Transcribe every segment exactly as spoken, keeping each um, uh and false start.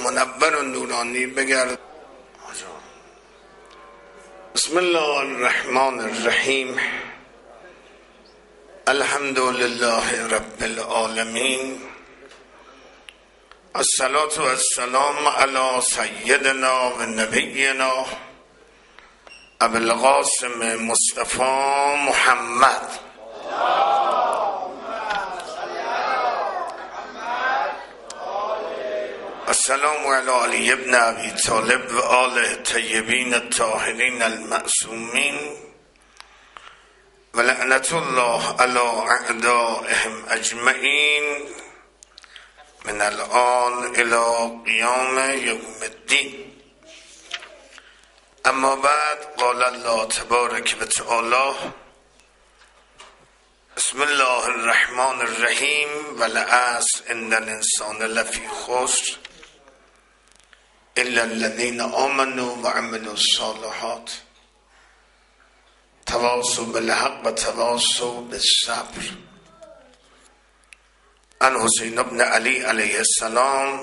منور و نورانی بگرد. بسم الله الرحمن الرحیم. الحمد لله رب العالمین. الصلاة والسلام علی سیدنا و نبینا ابو القاسم مصطفی محمد. السلام علی علی ابن ابی طالب و آله طیبین الطاهرین المعصومین و لعنت الله علی اعدائهم اجمعین من الان الی قیام یوم الدین. اما بعد قال الله تبارک و تعالی بسم الله الرحمن الرحیم والعصر ان الانسان لفی خسر الا الذين آمنوا وعملوا الصالحات تواصوا بالحق و تواصوا بالصبر. عن حسین بن علی علیه السلام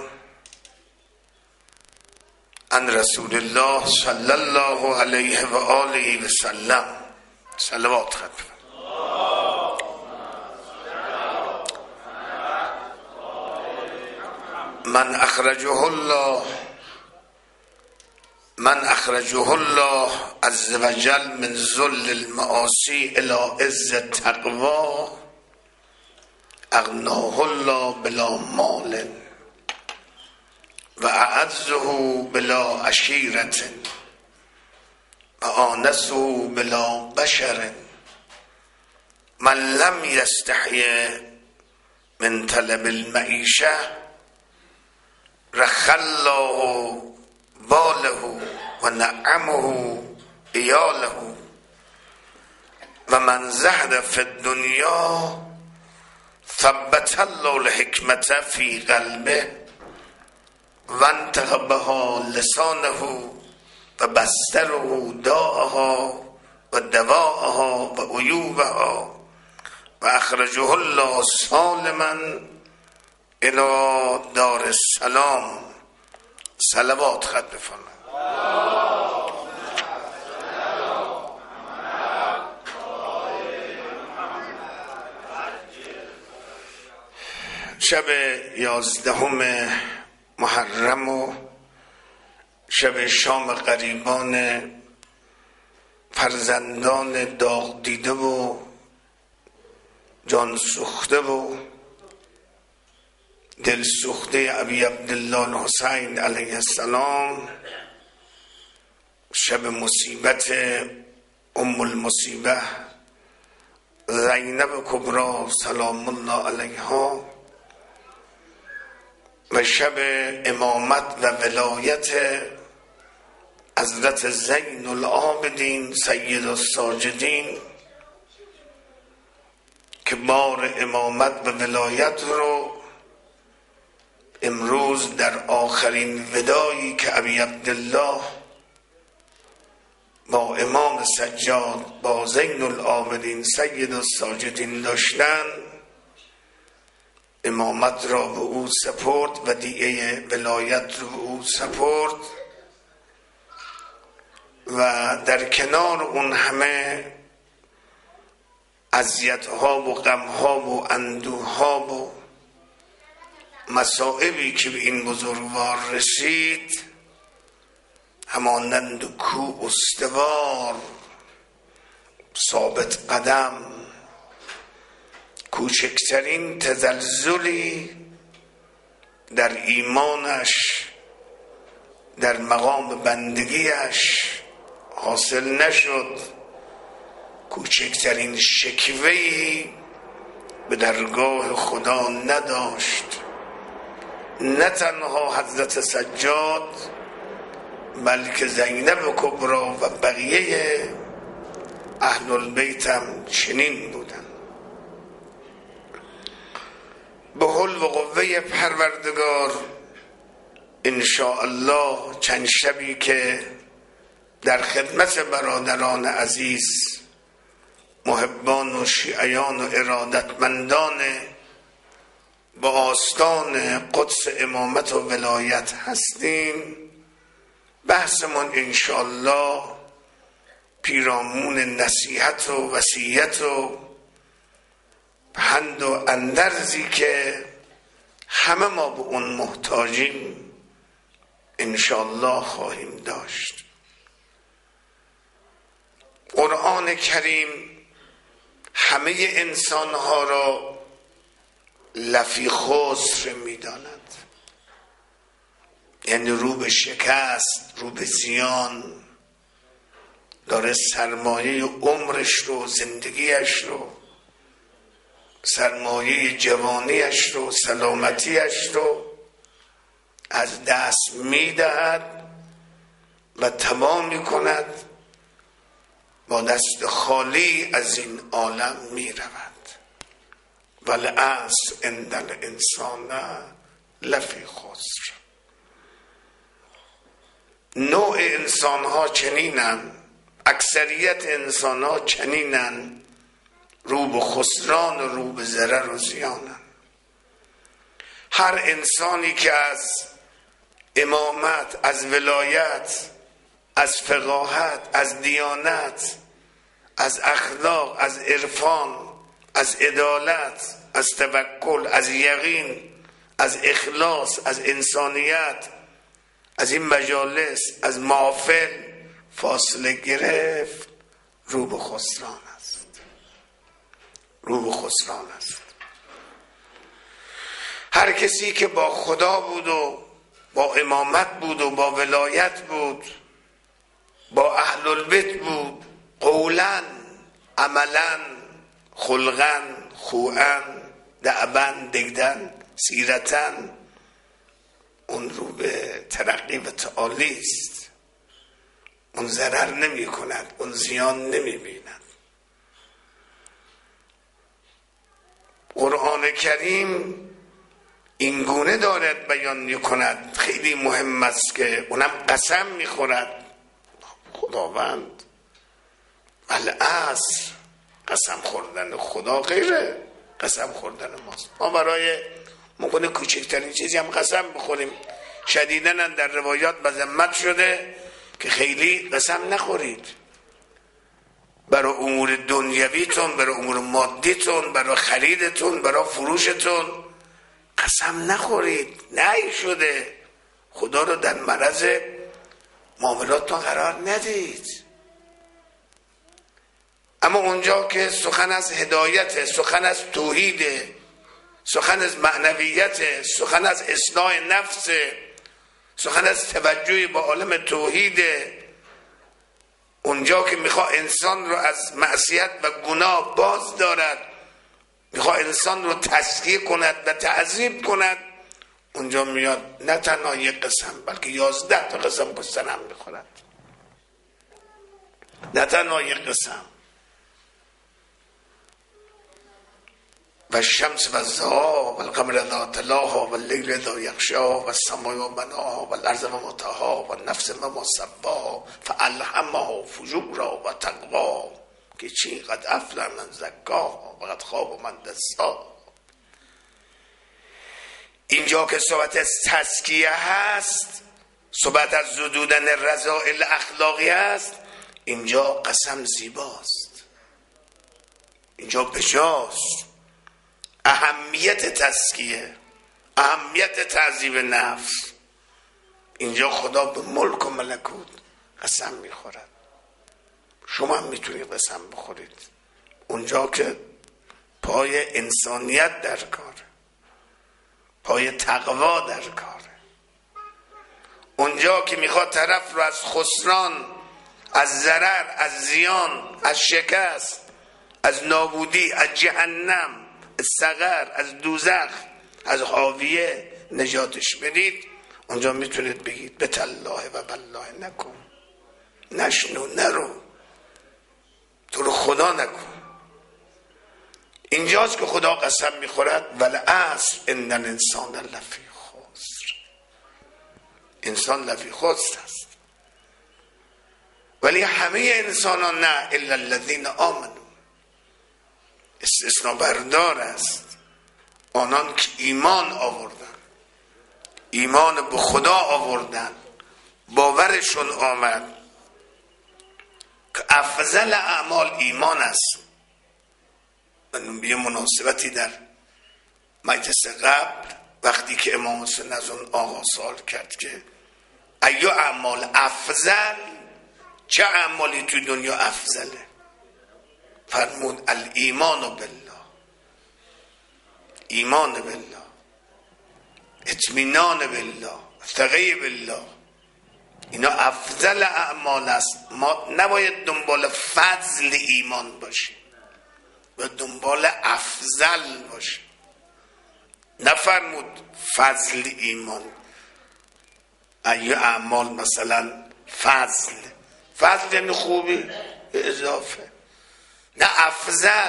عن رسول الله صلی الله علیه و آله و سلم. صلوات خط من اخرجه الله من اخرجه الله عز وجل من ذل المعاصی الى عز التقوی اغناه الله بلا مال و اعزه بلا عشیرة و آنسه بلا بشر. من لم یستحی من طلب المعیشه رخى الله باله و نعمه عیاله و من زهد فی الدنیا ثبت الله الحکمت فی قلبه و انطق بها لسانه و بصره داءها و دواءها و عیوبها و اخرجه الله سالما الى دار السلام. صلوات خط بفرمایید. شب یازدهم محرم و شب شام غریبان فرزندان داغ دیده و جان سوخته و دل سوخته ابی عبدالله الحسین علیه السلام، شب مصیبت ام المصیبه زینب کبری سلام الله علیها و شب امامت و ولایت حضرت زین العابدین سید الساجدین که بار امامت و ولایت رو امروز در آخرین ودایی که ابی عبدالله با امام سجاد با زین العابدین سید الساجدین داشتن، امامت را به او سپرد و دیعه ولایت را به او سپرد و در کنار اون همه اذیت‌ها و غم‌ها و اندوه‌ها و مصائبی که به این بزرگوار رسید، همانند کوه استوار ثابت قدم، کوچکترین تزلزلی در ایمانش در مقام بندگیش حاصل نشد، کوچکترین شکوه‌ای به درگاه خدا نداشت. نه تنها حضرت سجاد بلکه زینب کبری و بقیه اهل البیت هم چنین بودن. به حول و قوه پروردگار انشاءالله چند شبی که در خدمت برادران عزیز محبان و شیعیان و ارادتمندان با آستان قدس امامت و ولایت هستیم. بحثمون انشالله پیرامون نصیحت و وصیت و پند و اندرزی که همه ما به اون محتاجیم انشالله خواهیم داشت. قرآن کریم همه انسانها را لفی خسر می‌داند، یعنی رو به شکست، رو به زیان، داره سرمایه عمرش رو، زندگیش رو، سرمایه جوانیش رو، سلامتیش رو از دست میدهد و تمام میکند، با دست خالی از این عالم میرود. والعصر ان الانسان لفی خسر. نوع انسان ها چنینن، اکثریت انسان ها چنینن، رو به خسران و رو به ضرر و زیانن. هر انسانی که از امامت، از ولایت، از فقاهت، از دیانت، از اخلاق، از عرفان، از عدالت، از توکل، از یقین، از اخلاص، از انسانیت، از این مجالس، از محافل فاصله گرفت، رو به خسران است. رو به خسران است. هر کسی که با خدا بود و با امامت بود و با ولایت بود، با اهل البیت بود، قولاً، عملاً، خلقاً، خوئاً، دأباً، دگدن، سیرتاً، اون رو به ترقی و تعالی است. اون ضرر نمی کند، اون زیان نمی بیند. قرآن کریم این گونه دارد بیان می کند، خیلی مهم است که اونم قسم می خورد خداوند. والعصر، قسم خوردن خدا غیره قسم خوردن ماست. ما برای ممکنه کوچکترین چیزی هم قسم بخوریم. شدیداً در روایات مذمت شده که خیلی قسم نخورید، برای امور دنیویتون، برای امور مادیتون، برای خریدتون، برای فروشتون قسم نخورید. نهی شده خدا رو در معرض معاملاتتون قرار ندید. اما اونجا که سخن از هدایت، سخن از توحید، سخن از معنویت، سخن از اصلاح نفس، سخن از توجه با عالم توحید، اونجا که میخواد انسان رو از معصیت و گناه باز دارد، میخواد انسان رو تزکیه کند و تعذیب کند، اونجا میاد نه تنها یک قسم بلکه یازده تا قسم پشت هم میخورد. نه تنها یک قسم. و الشمس و الضحاها و القمر اذا تلاها و اللیل اذا یغشاها و السماء و بناها و الارض و ما طحاها و النفس و ما سواها فالهمها فجورها و تقواها که چی قد افلح من زکاها و قد خاب من دساها. اینجا که صحبت از تزکیه هست، صحبت از زدودن رذائل اخلاقی هست، اینجا قسم زیباست، اینجا بجاست. اهمیت تزکیه، اهمیت تعذیب نفس، اینجا خدا به ملک و ملکوت قسم میخورد. شما هم میتونید قسم بخورید اونجا که پای انسانیت در کاره، پای تقوا در کاره، اونجا که میخواد طرف رو از خسران، از ضرر، از زیان، از شکست، از نابودی، از جهنم، از سقر، از دوزخ، از حاویه نجاتش بدید. اونجا میتونید بگید به تالله و بالله نکن، نشنو، نرو، تو رو خدا نکن. اینجاست که خدا قسم میخورد والعصر ان الانسان لفی خسر. انسان لفی خسر است، ولی همه انسان ها نه، الا الذین آمنوا. استثناء بردار است. آنان که ایمان آوردن، ایمان به خدا آوردن، باورشون آمد که افضل اعمال ایمان است. من به مناسبتی در مجلس قبل وقتی که امام حسین از اون آقا سوال کرد که ایو اعمال افضل، چه اعمالی تو دنیا افضله؟ فرمود الایمان بالله، ایمان بالله، اطمینان بالله، ثقه بالله، اینا افضل اعمال است. ما نباید دنبال فضل ایمان باشیم، و دنبال افضل باشیم. نفرمود فضل ایمان، ایو اعمال مثلا فضل، فضل یعنی خوبی به اضافه، نه افضل.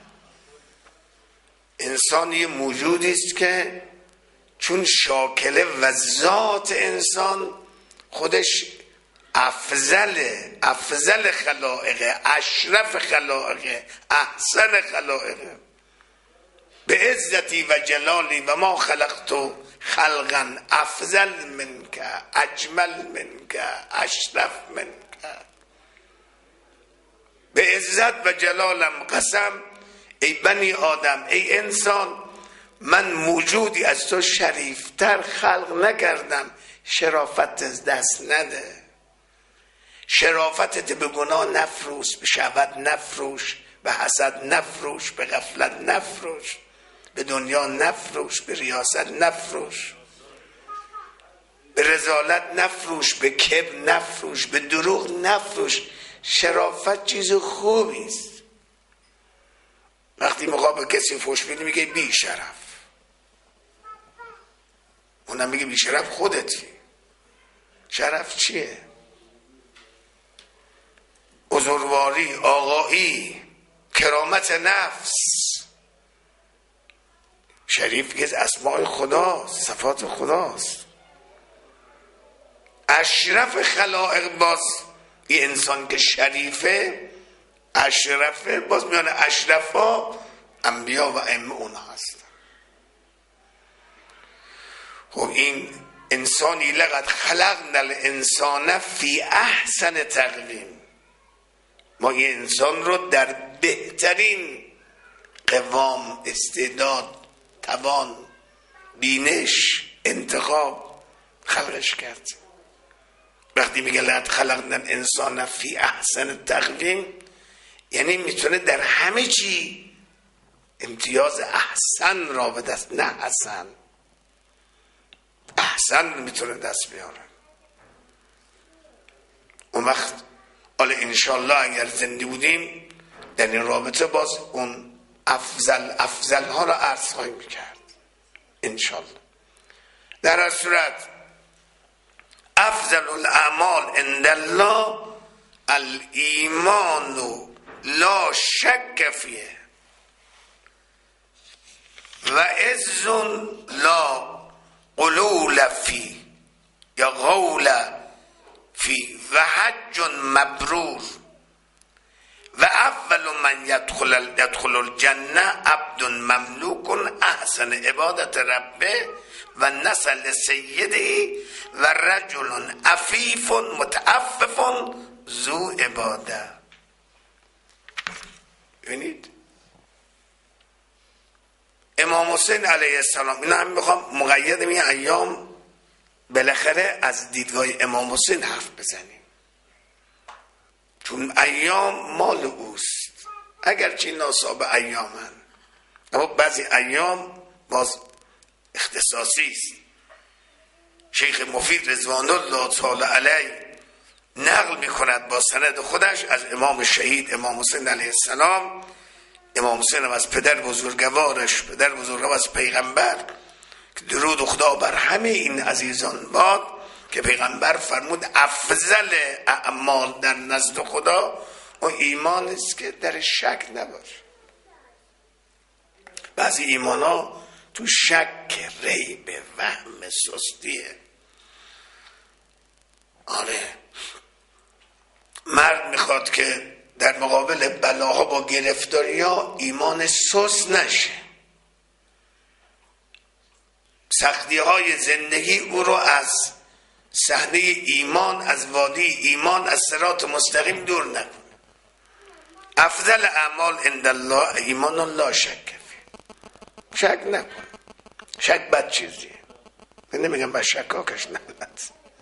انسان یه موجودی است که چون شاکله و ذات انسان خودش افضله، افضل خلائقه، اشرف خلائقه، احسن خلائقه. به عزتی و جلالی و ما خلقت خلقا افضل منک اجمل منک اشرف منک. به عزت و جلالم قسم ای بنی آدم، ای انسان، من موجودی از تو شریفتر خلق نکردم. شرافت دست نده، شرافتت به گناه نفروش، به شهوت نفروش، به حسد نفروش، به غفلت نفروش، به دنیا نفروش، به ریاست نفروش، به رذالت نفروش، به کبر نفروش، به دروغ نفروش. شرافت چیز خوبی است. وقتی میخواد به کسی فحش بدی میگه بی شرف، اونم میگه بی شرف خودتی. شرف چیه؟ بزرگواری، آقایی، کرامت نفس. شریف که از اسماء خداست، صفات خداست. اشرف خلائق، باز یه انسان که شریفه اشرفه، باز میان اشرف ها انبیا و ائمه اونها هستن. خب این انسانی لقد خلقنا الانسان فی احسن تقویم، ما این انسان رو در بهترین قوام، استعداد، توان، بینش، انتخاب خلقش کرد. وقتی میگه لقد خلقنا الانسان فی احسن تقویم یعنی میتونه در همه چی امتیاز احسن را به دست، نه حسن، احسن میتونه دست بیاره. اون وقت حالا انشالله اگر زنده بودیم در این رابطه باز اون افضل افضل ها را عرض خواهیم کرد انشالله. در هر صورت افضل الاعمال عند الله الایمان لا شک فیه و عز لا قلول فی یا قول فی و حج مبرور و اول من يدخل يدخل الجنه عبد مملوک احسن عبادت ربه و نسل سیده و رجل عفیف متعفف ذو عباده. ببینید امام حسین علیه السلام، اینا هم میخوام مقید این ایام بالاخره از دیدگاه امام حسین حرف بزنیم، چون ایام مال اوست، اگرچه ناصاب ایامن اما بعضی ایام باز اختصاصی است. شیخ مفید رضوان الله تعالی علیه نقل میکند با سند خودش از امام شهید امام حسین علیه السلام. امام حسین هم از پدر بزرگوارش، پدر بزرگوار از پیغمبر، که درود خدا بر همه این عزیزان باد، که پیغمبر فرمود افضل اعمال در نزد خدا اون ایمان است که در شک نباشه. بعضی ایمان ها تو شک، ریب، وهم، سستیه. آره مرد میخواد که در مقابل بلاها با گرفتاری ها ایمان سست نشه، سختی های زندگی او رو از صحنه ایمان، از وادی ایمان، از صراط مستقیم دور نکنه. افضل اعمال عند الله ایمان الله شک فیه. شک نکن. شک بد چیزیه. من نمیگم با شکاکش نبود.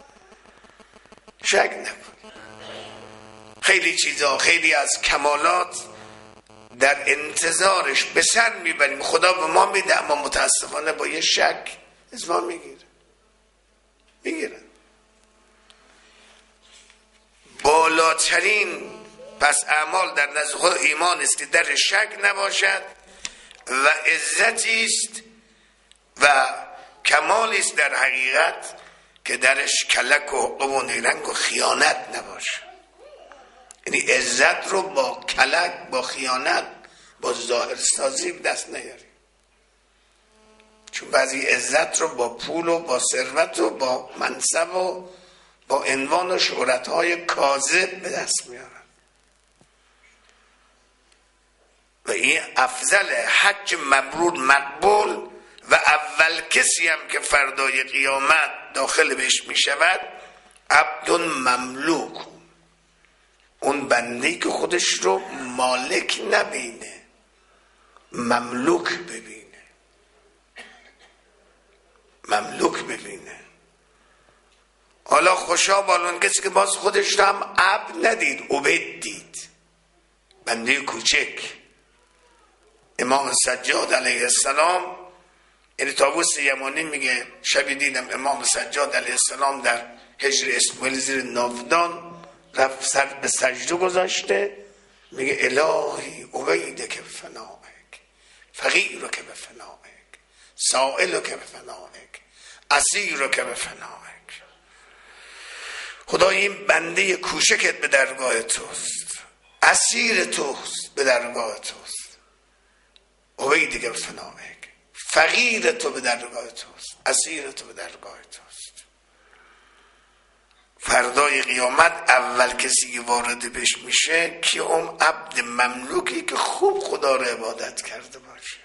شک نکن. خیلی چیزا، خیلی از کمالات در انتظارش به سر میبریم، خدا به ما میده، اما متاسفانه با یه شک از ما میگیره میگیره بالاترین پس اعمال در نزد خدا ایمان است که در شک نباشد و عزتی است و کمالی است در حقیقت که درش کلک و حقوق و نیرنگ و خیانت نباشه. یعنی عزت رو با کلک، با خیانت، با ظاهر سازی دست نیاری. چون بعضی عزت رو با پول و با ثروت و با منصب و با عنوان و شهرت‌های کاذب به دست میارن. و این افضل حج مبرور مقبول و اول کسی هم که فردای قیامت داخل بهش میشود عبد مملوک، اون بنده‌ای که خودش رو مالک نبینه، مملوک ببینه، مملوک ببینه. حالا خوشا بالون کسی که باز خودش رو هم عبد ندید، عبید دید، بنده کوچک. امام سجاد علیه السلام، یعنی طاووس یمانی میگه شبی دیدم امام سجاد علیه السلام در حجر اسماعیل زیر ناودان رفت سر به سجده گذاشته، میگه الهی عبیدک که فنائک، فقیر که به فنائک، سائل که به فنائک، اسیر که به فنائک. خدا این بنده کوچکت به درگاه توست، اسیر توست، به درگاه توست. عبیدک که به فنائک، فقیر تو به درگاه توست، اسیر تو به درگاه توست. فردای قیامت اول کسی که وارد بهش میشه که اون عبد مملوکی که خوب خدا رو عبادت کرده باشه،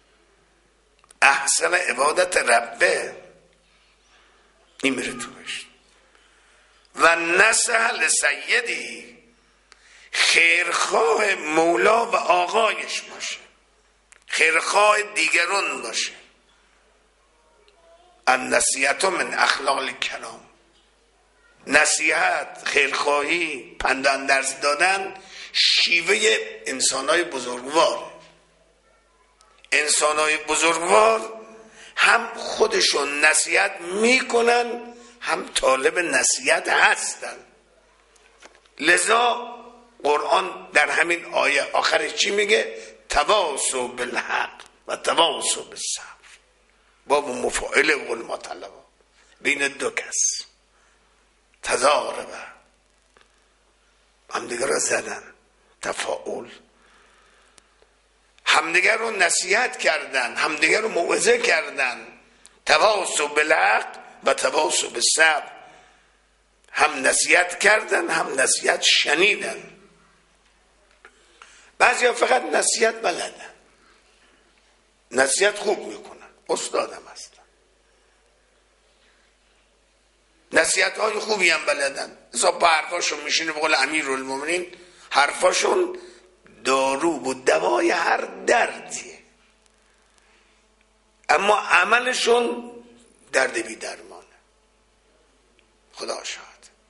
احسن عبادت ربه، این میره تو بشه. و نصح لسیدی، خیرخواه مولا و آقایش باشه، خیرخواه دیگرون باشه. النصیحت من اخلاق الکرام، نصیحت، خیرخواهی، پند و اندرز دادن شیوه انسانهای بزرگوار. انسانهای بزرگوار هم خودشون نصیحت میکنن هم طالب نصیحت هستن. لذا قرآن در همین آیه آخرش چی میگه؟ تواصوا بالحق و تواصوا بالصبر. باب مفاعل قول مطلبا بین دو کس تضارب همدیگر رو زدن، تفاعل، همدیگر رو نصیحت کردن، همدیگر رو موعظه کردن. تواصوا بالحق و تواصوا بالصبر، هم نصیحت کردن هم نصیحت شنیدن. بعضی ها فقط نصیحت بلدن، نصیحت خوب میکنن، استادم هستن، نصیحت های خوبی هم بلدن. اصلا با حرفاشون میشینه، بقول امیر المومنین حرفاشون دارو و دوای هر دردیه، اما عملشون درد بی درمانه. خدا شاهد،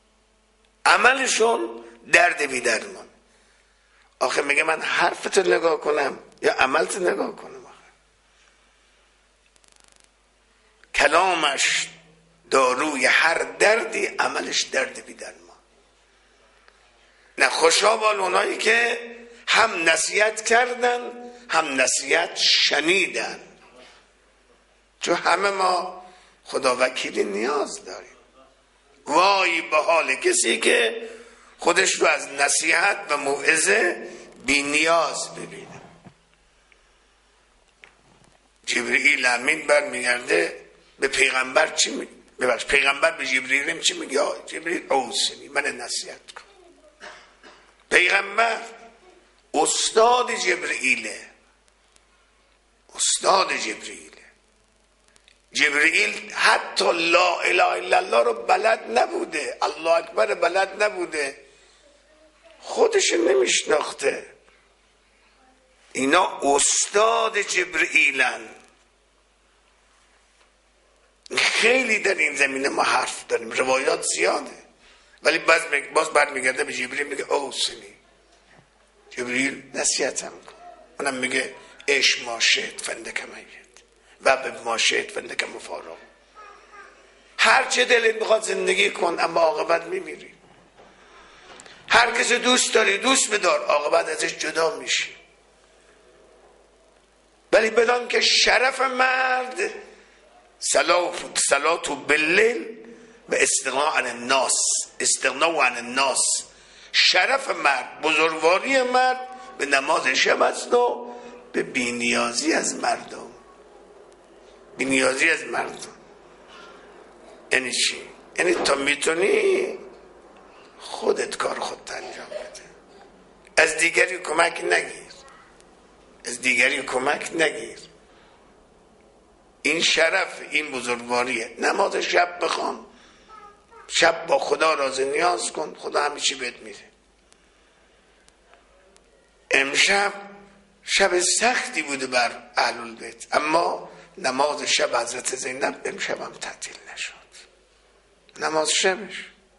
عملشون درد بی درمان. آخه میگه من حرفتو نگاه کنم یا عملتو نگاه کنم؟ آخه کلامش داروی هر دردی، عملش درد بی درمان. نه خوشا بال اونایی که هم نصیحت کردن هم نصیحت شنیدن. چون همه ما خدا وکیلی نیاز داریم. وای به حال کسی که خودش رو از نصیحت و موعظه بی نیاز ببینه. جبرئیل امین برمیگرده به پیغمبر چی میگه؟ ببخش، پیغمبر به جبرئیل چی میگه؟ جبرئیل اوصنی، من نصیحت کن. پیغمبر استاد جبرئیله، استاد جبرئیله. جبرئیل حتی لا اله الا الله رو بلد نبوده، الله اکبر بلد نبوده، خودش نمیشناخته. اینا استاد جبرئیلن. خیلی در این زمینه ما حرف داریم، روایات زیاده، ولی باز باز برمیگرده به جبرئیل میگه اوصنی. جبرئیل نصیحتم کن. اونم میگه اش ما شئت فندک میت و به ما شئت فندک مفارق. هر چه دلت میخواد زندگی کن، اما عاقبت میمیری. هر کسی دوست داری دوست بدار، عاقبت ازش جدا میشی. ولی بدان که شرف مرد صلات باللیل و استغنا عن الناس، استغنا عن الناس، شرف مرد، بزرگواری مرد به نماز شب است و به بی‌نیازی از مردم. بی‌نیازی از مردم یعنی چی؟ یعنی تا میتونی خودت کار خودت انجام بده، از دیگری کمک نگیر، از دیگری کمک نگیر. این شرف، این بزرگواریه. نماز شب بخوان، شب با خدا راز نیاز کن، خدا همه چی بهت میده. امشب شب سختی بوده بر اهل‌البیت، اما نماز شب حضرت زینب امشب هم تعطیل نشد. نماز شبش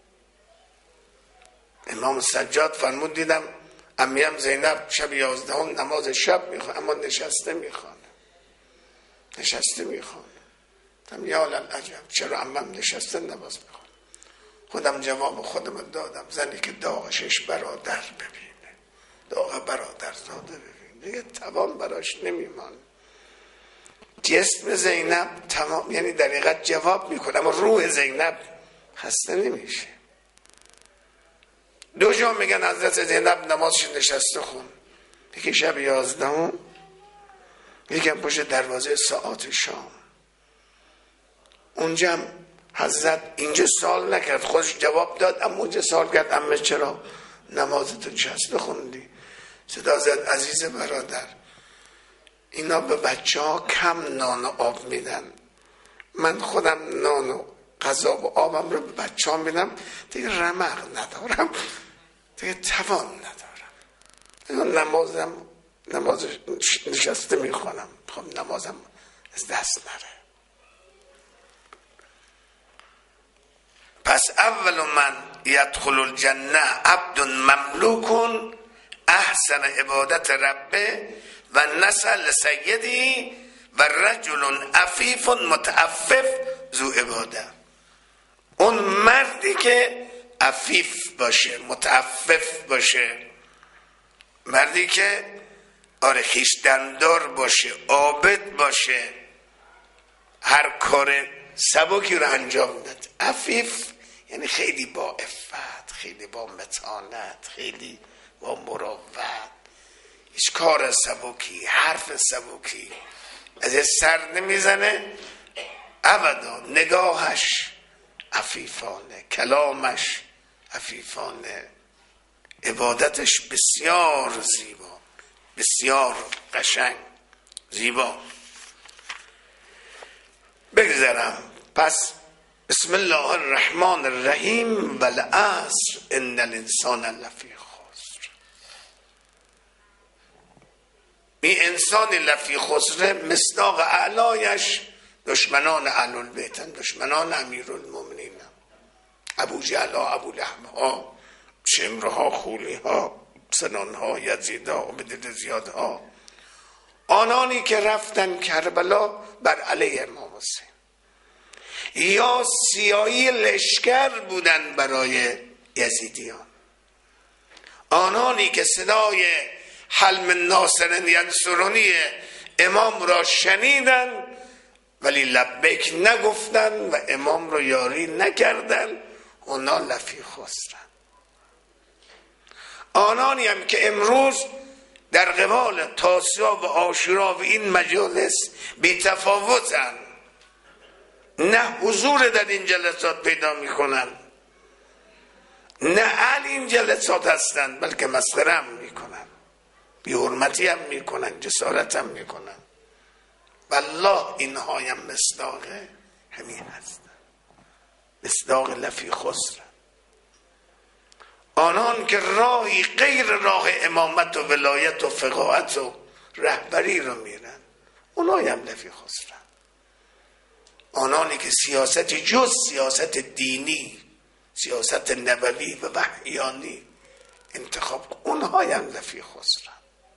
امام سجاد فرمود دیدم امیم زینب شب یازدهم نماز شب میخواد، اما نشسته میخوانه، نشسته میخوانه. گفتم یا للعجب، چرا امم نشسته نماز میخوانه؟ خودم جواب خودم دادم، زنی که داغشش برادر ببینه، داغ برادر زاده ببینه، دیگه توان براش نمیمانه. جسم زینب تمام، یعنی در حقیقت جواب میکنه، اما روح زینب خسته نمیشه. دو جا میگن حضرت زینب نمازش نشسته خون، یکی شب یازدهم، یکی پشت دروازه ساعات شام. اونجا حضرت اینجا سوال نکرد، خودش جواب داد، اما اونجا سوال کرد امه چرا نمازتو نشسته خوندی؟ صدا زد عزیز برادر، اینا به بچه ها کم نان و آب میدن، من خودم نان و غذا و آبم رو به بچه ها میدم، دیگه رمق ندارم، دیگه توان ندارم، نمازم نماز نشسته میخوانم، خب نمازم از دست نره. پس اول من یدخل الجنه عبد مملوک احسن عبادت ربه و نسل سیدی و رجل عفیف متعفف ذو عباده. اون مردی که عفیف باشه، متعفف باشه، مردی که آره خویشتندار باشه، عابد باشه، هر کار سبکی رو انجام داد. عفیف یعنی خیلی با عفت، خیلی با متانت، خیلی با مروت، هیچ کار سبکی، حرف سبکی از سر نمیزنه ابدا، نگاهش عفیفانه، کلامش عفیفانه، عبادتش بسیار زیبا، بسیار قشنگ، زیبا. بگذارم پس بسم الله الرحمن الرحیم والعصر ان الانسان لفی خسر. این انسان لفی خسر مصداق اعلایش دشمنان اهل البیتن، دشمنان امیرالمومنین، ابو جهل ها، ابو لهب ها، شمر ها، خولی ها، سنان ها، یزید ها، عبید زیاد ها، آنانی که رفتن کربلا بر علیه امام حسین، یا سیایی لشکر بودن برای یزیدیان، آنانی که صدای حلم ناصر ینصرونی امام را شنیدن ولی لبیک نگفتن و امام را یاری نکردن، اونا لفی خسرن. آنانی هم که امروز در قبال تاسوعا و عاشورا و این مجالس بی تفاوتن، نه حضور در این جلسات پیدا میکنن، نه اهل این جلسات هستن، بلکه مسخره هم میکنن، بی حرمتی هم میکنن، جسارت هم میکنن والله اینهایم مصداقه همین هستن، مصداق لفی خسر. آنان که راهی غیر راه امامت و ولایت و فقاهت و رهبری رو میرن اونهایم لفی خسرن. آنانی که سیاستی جز سیاست دینی، سیاست نبوی و وحیانی انتخاب کن اونهایم لفی خسرن.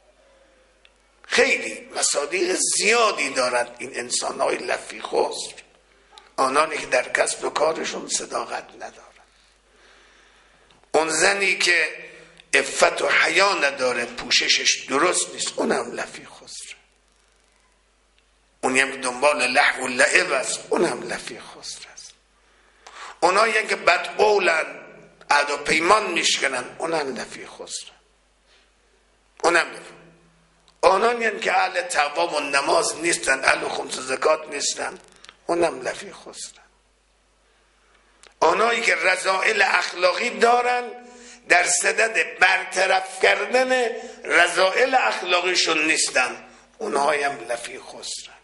خیلی مصادیق زیادی دارند این انسان‌های لفی خسر، آنانی که در کسب و کارشون صداقت ندارن. اون زنی که عفت و حیا نداره، پوششش درست نیست، اونم لفی خسر. اونی هم که دنبال لهو و لعب است اونم لفی خسر است. اونایی که بدقولن، عهد و پیمان میشکنن اونم لفی خسر. اونم لفی. آنانی که اهل تقوا و نماز نیستن، اهل خمس و زکات نیستن، اونم لفی خسرن. آنایی که رذائل اخلاقی دارن در صدد برطرف کردن رذائل اخلاقیشون نیستن، اونهایم لفی خسرن.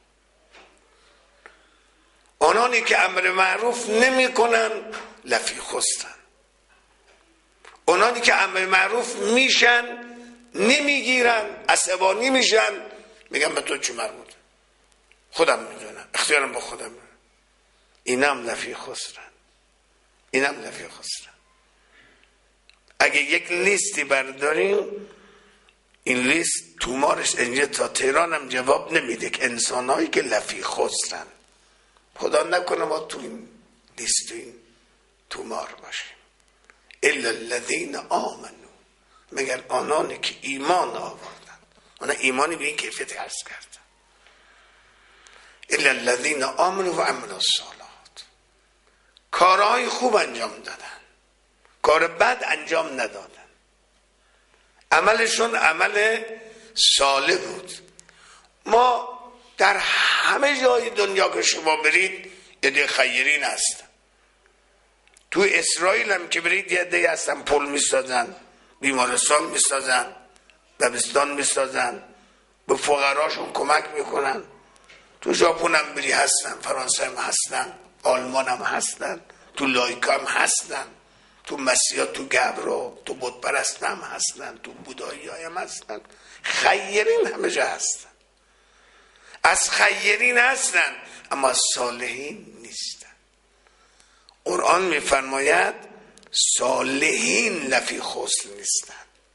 آنانی که امر معروف نمی کنن لفی خسرن. آنانی که امر معروف میشن نمیگیرن، عصبانی میشن، میگن به تو چی مربوطه، خودم میدونم، اختیارم با خودم. اینم لفی خسرن. اینم لفی خسرن. اگه یک لیستی برداریم، این لیست تومارش اینجا تا تهران هم جواب نمیده که انسانهایی که لفی خسرن. خدا نکنه ما تو این لیست تو این تومار باشیم. الا الذین آمنوا، مگر آنانی که ایمان آوردن. اونا ایمانی به این کیفیت عرض کردن. الا الذین آمنوا و عملوا الصالحات، کارهای خوب انجام دادن، کار بد انجام ندادن، عملشون عمل صالح بود. ما در همه جای دنیا که شما برید یه خیرین هست. تو اسرائیل هم که برید یه ده هستن پل میسازن، بیمارستان میسازن، دبستان میسازن، به فقراشون کمک میکنن. تو ژاپن هم بری هستن، فرانسه هم هستن، آلمان هم هستن، تو لایکا هم هستن، تو مسیحا، تو گبرا، تو بت پرست هم هستن، تو بودایی هم هستن. خیرین همه جا هستن. از خیرین هستن اما از صالحین نیستن. قرآن میفرماید صالحین لفی خسر نیستن.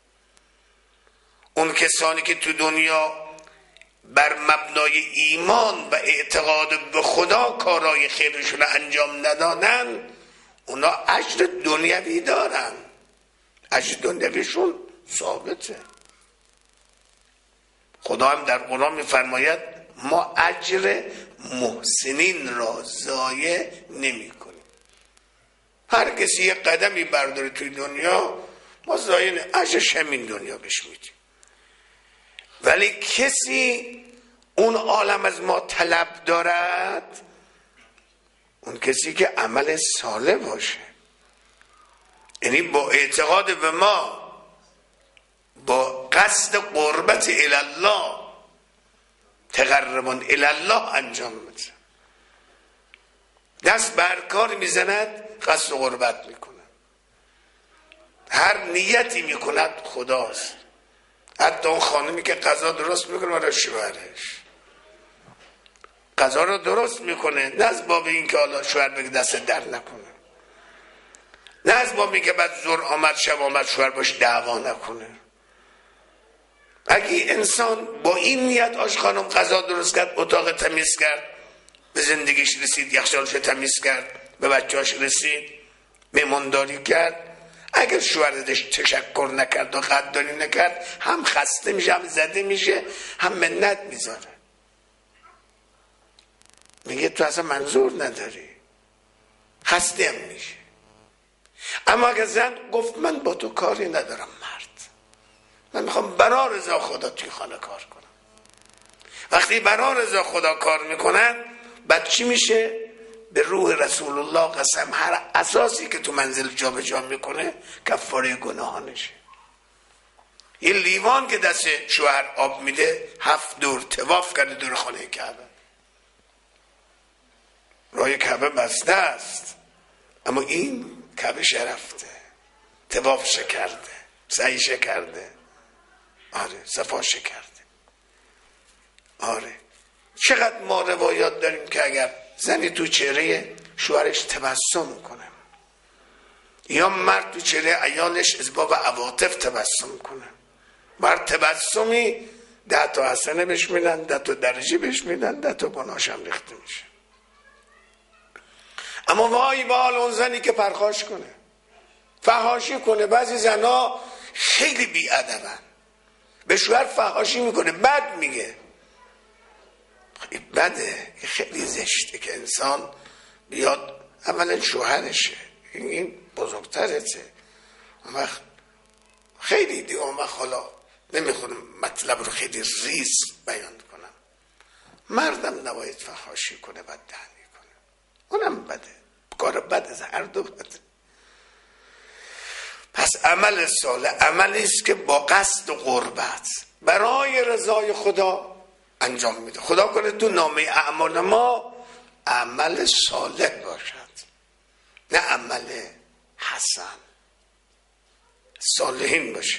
اون کسانی که تو دنیا بر مبنای ایمان و اعتقاد به خدا کارهای خیرشون انجام ندادن، اونا اجر دنیوی دارن، اجر دنیویشون ثابته. خدا هم در قرآن میفرماید ما اجر محسنین را ضایع نمی کنیم. هر کسی یک قدمی برداره توی دنیا ما ضایع نمی، اجرش همین دنیا بهش میدیم. ولی کسی اون عالم از ما طلب دارد، اون کسی که عمل صالح باشه، یعنی با اعتقاد به ما، با قصد قربت الله، تقربان الله انجام میده. دست بر کار میزند قصد قربت میکنه، هر نیتی میکند خداست. حتی اون خانمی که غذا درست میکنه برای شوهرش، غذا رو درست میکنه، نه از باب این که حالا شوهر بگه دست در نکنه، نه از باب این که بعد زور آمد شب آمد شوهر باش دعوا نکنه. اگه انسان با این نیت آش خانم غذا درست کرد، اتاق تمیز کرد، به زندگیش رسید، یخچالش تمیز کرد، به بچه‌اش رسید، مهمانداری کرد، اگر شوهرش تشکر نکرد و قدردانی نکرد، هم خسته میشه، هم زده میشه، هم منت میذاره، میگه تو اصلا منظور نداری، خسته هم میشه. اما اگر زن گفت من با تو کاری ندارم مرد، من میخوام برای رضا خدا توی خانه کار کنم، وقتی برای رضا خدا کار میکنن بعد چی میشه؟ به روح رسول الله قسم، هر اساسی که تو منزل جا به جا میکنه کفاره گناهانشه. یه لیوان که دست شوهر آب میده هفت دور طواف کرده دور خانه کعبه، راه کعبه بسته است، اما این کعبه رفته، طواف کرده، سعی کرده، آره صفا کرده. آره چقدر ما روایات داریم که اگر زنی تو چهره شوهرش تبسم کنه یا مرد تو چهره عیالش از باب عواطف تبسم کنه، بر تبسمی ده تا حسنه بهش میدن، ده تا درجه بهش میدن، ده تا گناهش هم ریخته میشه. اما وای به حال اون زنی که پرخاش کنه، فحاشی کنه. بعضی زنها خیلی بی‌ادبن، به شوهر فحاشی میکنه، بد میگه. این بده، خیلی زشته که انسان بیاد اولا شوهرشه، این بزرگترته، اون وقت خیلی دیگه، اون وقت حالا نمیخونم مطلب رو خیلی ریز بیان کنم. مردم نباید فحاشی کنه، بد دهنی کنه، اونم بده، کار بده، از هر دو بده. پس عمل صالح عملی است که با قصد و قربت برای رضای خدا انجام میده. خدا کنه تو نامه اعمال ما عمل صالح باشد، نه عمل حسن، صالحین باشه.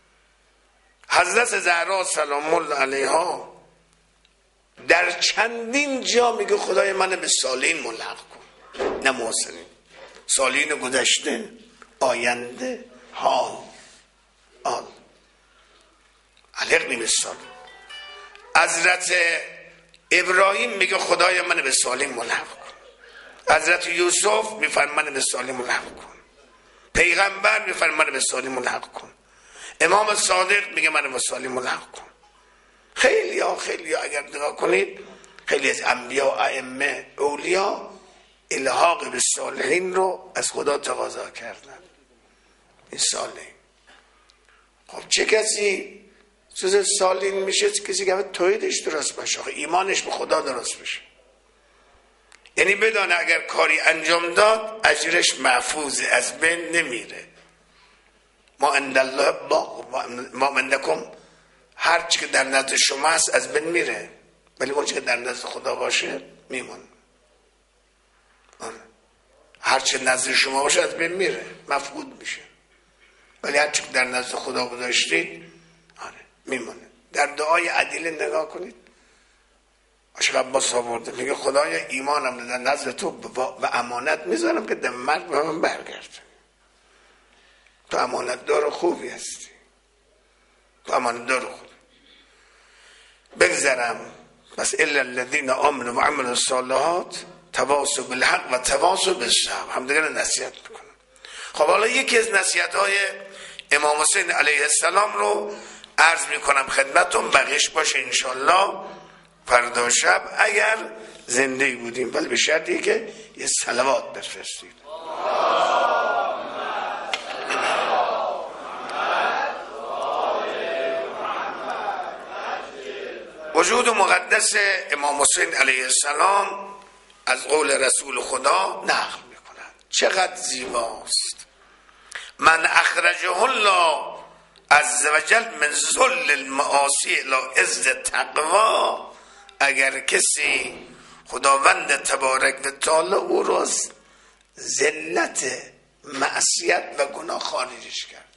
حضرت زهرا سلام الله علیها در چندین جا میگه خدای من به صالحین ملحق کن، نه محسنین. صالحین گذشته، آینده، حال آن علق نمیستان. حضرت ابراهیم میگه خدای من به صالحین ملحق کن. حضرت یوسف میفرمه من به صالحین ملحق کن. پیغمبر میفرمه من به صالحین ملحق کن. امام صادق میگه من به صالحین ملحق کن. خیلی ها خیلی ها اگر نگاه کنید، خیلی از انبیا و ائمه اولیا الحاق به صالحین رو از خدا تقاضا کردن. این صالحین، خب چه کسی چیز صالحین میشه؟ کسی که توحیدش درست باشه، ایمانش به خدا درست بشه، یعنی بدانه اگر کاری انجام داد اجرش محفوظه، از بین نمیره. ما عندالله باق، ما عندکم، هر چی که در نزد شما هست از بین میره، ولی اون چی که در نزد خدا باشه میمونه. هر چی نزد شما باشه از بین میره، مفقود میشه، ولی هر چی که در نزد خدا گذاشتید آره میمونه. در دعای عدیله نگاه کنید، عاشق عباس آورده میگه خدای ایمانم در نزد تو و امانت میذارم که در مرگ به من برگرد. تو امانت دار خوبی هستی، تو امانت دار خوبی. بگذرم بس الا الذين آمنوا وعملوا الصالحات تواصوا بالحق و تواصوا بالصبر، همدیگر نصیحت میکنن. خب حالا یکی از نصیحت های امام حسین علیه السلام رو عرض میکنم خدمتتون، بقیش باشه انشالله فردا شب اگر زنده بودیم، ولی به شرطی که یه صلوات بفرستید. وجود مقدس امام حسین علیه السلام از قول رسول خدا نقل میکنند. چقدر زیباست. من اخرجه الله عز وجل من ذل المعاصی الی عز تقوا، اگر کسی خداوند تبارک و تعالی او را از ذلت معصیت و گناه خارجش کرد،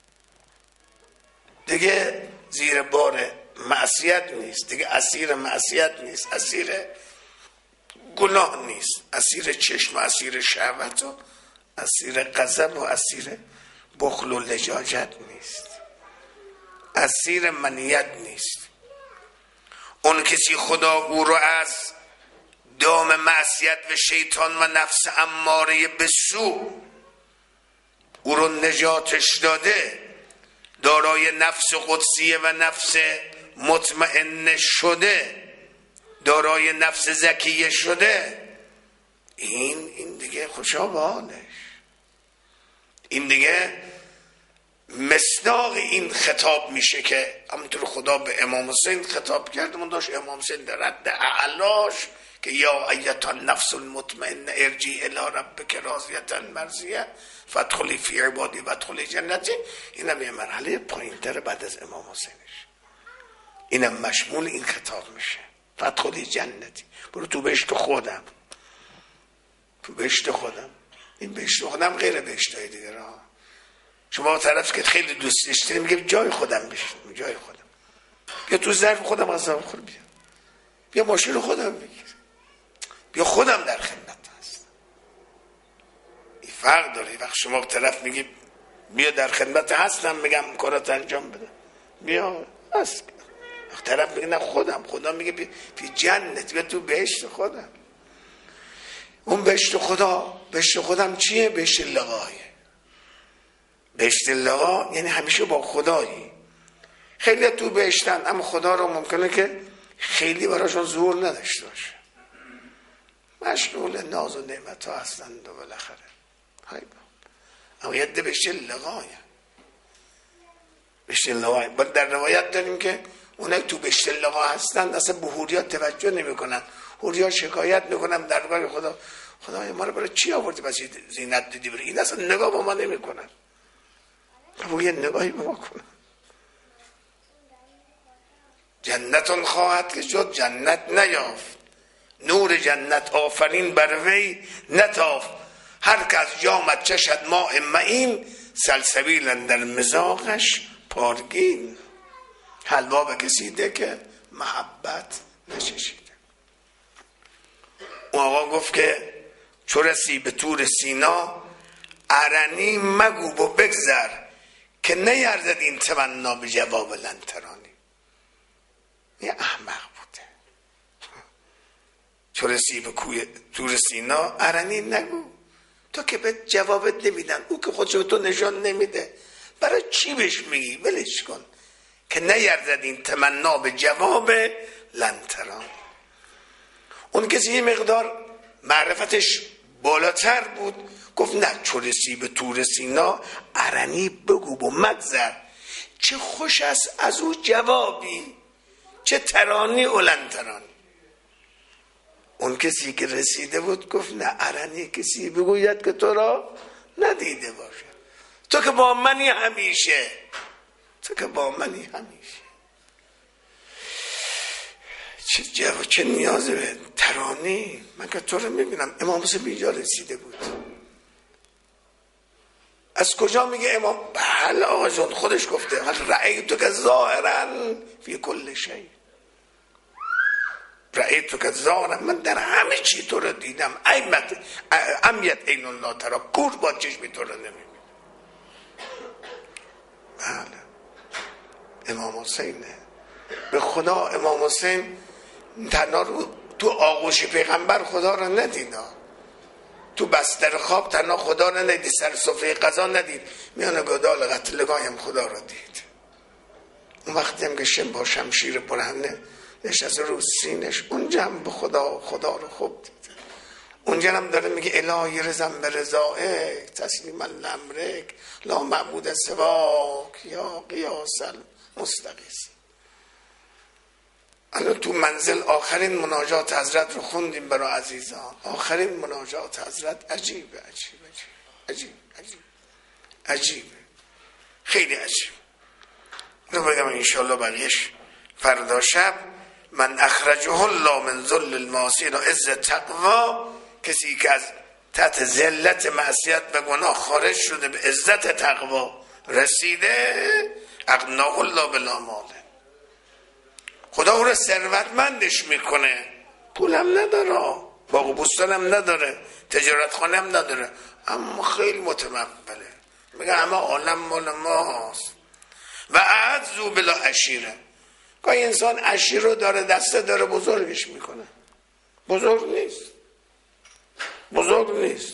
دیگه زیر بار معصیت نیست، دیگه اسیر معصیت نیست، اسیر گناه نیست، اسیر چشم و اسیر شهوت و اسیر غضب و اسیر بخل و لجاجت نیست، اسیر منیت نیست. اون کسی خدا او رو از دام معصیت و شیطان و نفس اماره به سو او رو نجاتش داده، دارای نفس قدسیه و نفس مطمئن شده، دارای نفس زکیه شده، این این دیگه خوشا به حالش. این دیگه مصداق این خطاب میشه که همونطور خدا به امام حسین خطاب کرد. من داشت امام حسین در رد اعلاش که یا ایتا النفس المطمئنه ارجعی الی ربک راضیة مرضیه فادخلی فی عبادی وادخلی جنتی. اینم یه مرحله پایینتر بعد از امام حسینش، اینم مشمول این خطاب میشه. فادخلی جنتی، برو تو بهشت خودم. تو بهشت خودم. این بهشت خودم غیر بهشتای دیگه را. شما طرف که خیلی دوستش دارید میگه جای خودم بهشت، جای خودم. بیا تو ظرف خودم غذا بخور، بیا بیا ماشین خودم بگیر، بیا خودم در خدمت هستم. این فرق داره. وقت شما طرف میگی بیا در خدمت هستم، میگم کارات انجام بده، بیا هست. طرف میگه نه خودم، خدا میگه بیا فی جنت، بیا تو بهشت خودم. اون بهشت خدا، بهشت خودم چیه؟ بهشت لقایه. بهشت لقا یعنی همیشه با خدایی. خیلی تو بهشتن اما خدا رو ممکنه که خیلی براشون ظهور نداشته باشه، مشغول ناز و نعمت ها هستند و بالاخره اما یه ده بهشت لقایه. بهشت لقایه. در روایت داریم که اونایی تو بهشت لقا هستند اصلا به حوریات توجه نمی کنن. حوریات شکایت میکنن درباره خدا، خدای ما رو برای چی آوردی بس زینت دیدی بره؟ این اصلا نگاه با ما نمی کنن. خب یه نگاهی به ما کنن. جنتون خواهد که شد جنت نیافت، نور جنت آفرین بر وی نتافت. هر که از جامت چشد ماء معین، سلسبیل در مزاقش پارگین. حلوا به کسی ده که محبت نچشیده. اون آقا گفت که چو رسی به طور سینا، ارنی مگو و بگذر، که نیرزد این تمنا به جواب لنترانی. یه احمق بوده. چو رسی به کوی طور سینا، ارنی نگو، تو که به جوابت نمیدن، او که خودشو به تو نشان نمیده، برای چی بهش میگی؟ ولش کن. که نیرزد این تمنا به جواب لنترانی. اون کسی یه مقدار معرفتش بالاتر بود گفت نه، چو رسی به طور سینا، ارنی بگو و مگذر، چه خوش است از او جوابی، چه ترانی و لنترانی. اون کسی که رسیده بود گفت نه، ارنی کسی بگوید که تو را ندیده باشه، تو که با منی همیشه، تو که با منی همیشه. چه جواب، چه نیازه به ترانی؟ من که تو رو میبینم. امام حسین به اینجا رسیده بود. از کجا میگه امام؟ بله آقا جان خودش گفته رأیتو که ظاهرا فی کل شیء، رأیتو که ظاهرا، من در همه چی تو رو دیدم. ایمت امیت عین الله ترا، کور با چشمی تو رو نمیبینم. بله امام حسینه. به خدا امام حسین تنها رو تو آغوش پیغمبر خدا رو ندید، تو بستر خواب تنها خدا رو ندید، سر سفره قضا ندید، میان گدال قتلگاه هم خدا رو دید. اون وقتی هم که شم با شمشیر برهنه نشست رو سینش، اونجا هم به خدا خدا رو خوب دید. اونجا هم داره میگه الهی رزم به رضائک تسلیما لامرک لا معبود سواک یا قیاس المستغیث. الان تو منزل آخرین مناجات حضرت رو خوندیم برای عزیزان. آخرین مناجات حضرت عجیبه عجیبه عجیب عجیب عجیبه، خیلی عجیب. رو بگم انشالله بقیش فردا شب. من اخرجه الله من ذل المعاصی و عز تقوا، کسی که از تحت ذلت معصیت و گناه خارج شده به عزت تقوا رسیده، اغناه الله بالآمال، خدا او رو ثروتمندش میکنه. پولم نداره، باغ و بستانم نداره، تجارت خانم نداره، اما خیلی متموله، میگه همه عالم مال ماست. و اعزو بلا عشیره، که انسان عشیر رو داره، دسته داره، بزرگش میکنه. بزرگ نیست، بزرگ نیست،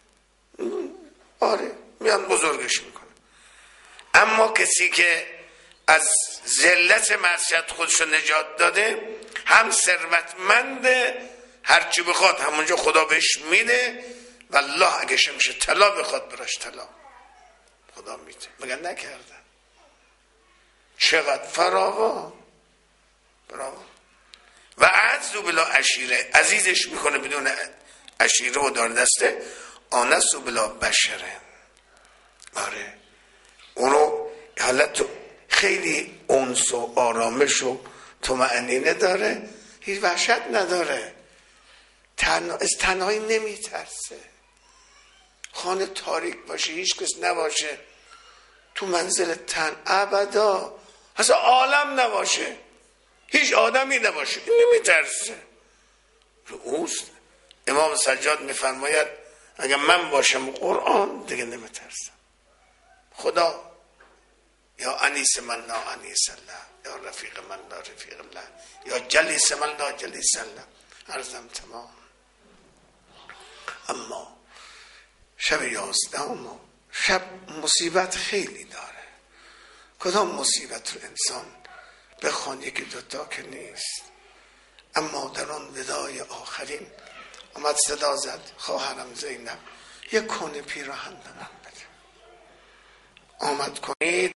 آره میان بزرگش میکنه. اما کسی که از ذلت معصیت خودشو نجات داده، هم ثروتمنده، هرچی بخواد همونجا خدا بهش میده. والله اگه شمشه طلا بخواد براش طلا خدا میده. مگر نکردن؟ چقدر فراوان براو. و عزو بلا عشیره، عزیزش میکنه بدون عشیره و دار دسته. آنسو بلا بشره، آره اونو حالت خیلی انس و آرامش و طمأنینه داره، هیچ وحشت نداره. تنها از تنهایی نمیترسه. خانه تاریک باشه، هیچ کس نباشه، تو منزل تن ابدا، اصلا عالم نباشه، هیچ آدمی نباشه، این نمیترسه. رو اوست. امام سجاد میفرماید اگر من باشم قرآن دیگه نمیترسم. خدا یا انیس من لا انیس الله، یا رفیق من لا رفیق الله، یا جلیس من لا جلیس الله. عرضم تمام. اما شب یازدهم شب مصیبت خیلی داره. کدام مصیبت رو انسان بخوان یکی دوتا که نیست. اما در آن ودای آخرین اومد صدا زد خواهرم زینب یک کنه پیراهن به من بده. آمد کنید